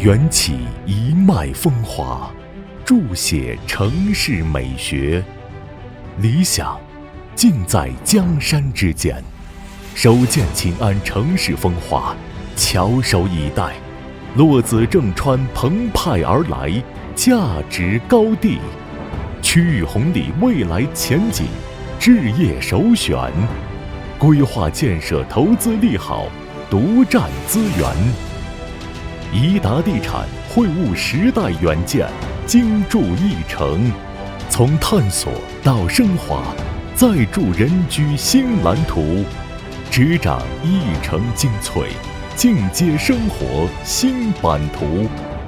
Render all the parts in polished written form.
缘起一脉风华，注写城市美学。理想尽在江山之间，手见秦安城市风华，翘首以待。落子正川澎湃而来，价值高地。区域红利未来前景，置业首选。规划建设投资利好，独占资源。宜达地产会晤时代远见，精筑一城。从探索到升华，再铸人居新蓝图，执掌一城精粹，进阶生活新版图。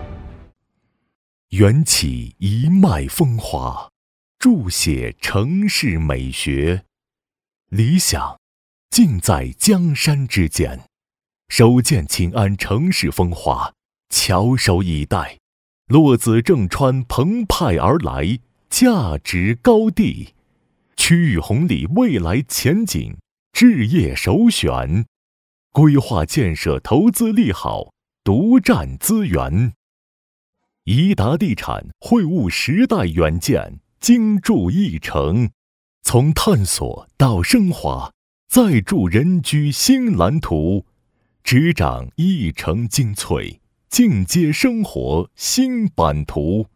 缘起一脉风华，注写城市美学。理想尽在江山之间，手见秦安城市风华，翘首以待。落子正川澎湃而来，价值高地。区域红利未来前景，置业首选。规划建设投资利好，独占资源。宜达地产会晤时代远见，精筑一城。从探索到升华，再铸人居新蓝图，执掌一城精粹，进阶生活新版图。